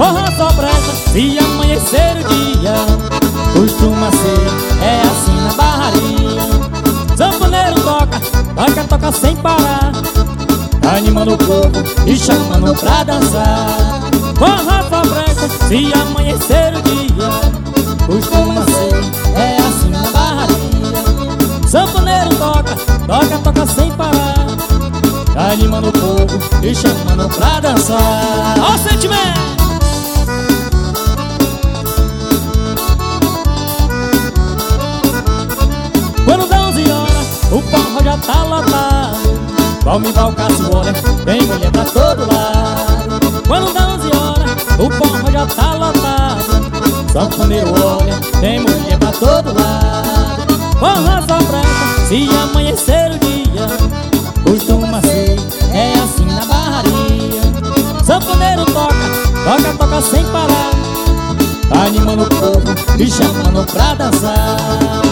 forró só presta se amanhecer o dia. Costuma ser, é assim na barraria. Sanfoneiro toca, toca, toca sem parar, animando o povo e chamando pra dançar. Forró só presta se amanhecer o dia. Costuma ser, é assim na barraria. Sanfoneiro toca, toca, toca sem parar, animando o povo e chamando pra dançar. Ó o sentimento! Quando dá 11 horas, o forró já tá lotado. Valmival, Cássio, olha, tem mulher pra todo lado. Quando dá 11 horas, o forró já tá lotado. Sanfoneiro, olha, tem mulher pra todo lado. Forró só presta se amanhecer o dia. Costuma ser, é assim na barraria. Sanfoneiro toca, toca, toca sem parar, animando o povo e chamando pra dançar.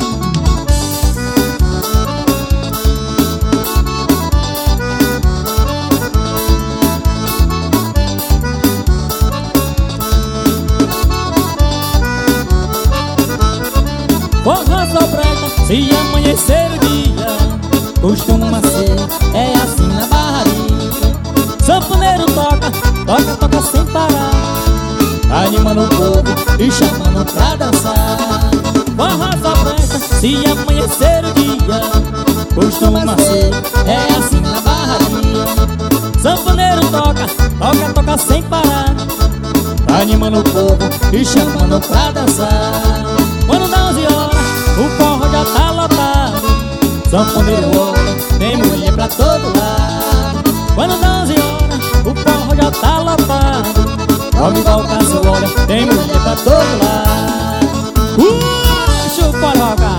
Forró só presta se amanhecer o dia. Costuma ser, é assim na barraria. Sanfoneiro toca, toca, toca sem parar, animando o povo e chamando pra dançar. Forró só presta se amanhecer o dia. Costuma ser, é assim na barraria. Sanfoneiro toca, toca, toca sem parar, animando o povo e chamando pra dançar. Quando dá 11 horas, o forró já tá lotado. Sanfoneiro olha, tem mulher pra todo lado. Quando dá 11 horas, o forró já tá lotado. Valmival, Cássio, olha, tem mulher pra todo lado. Chupa, joga!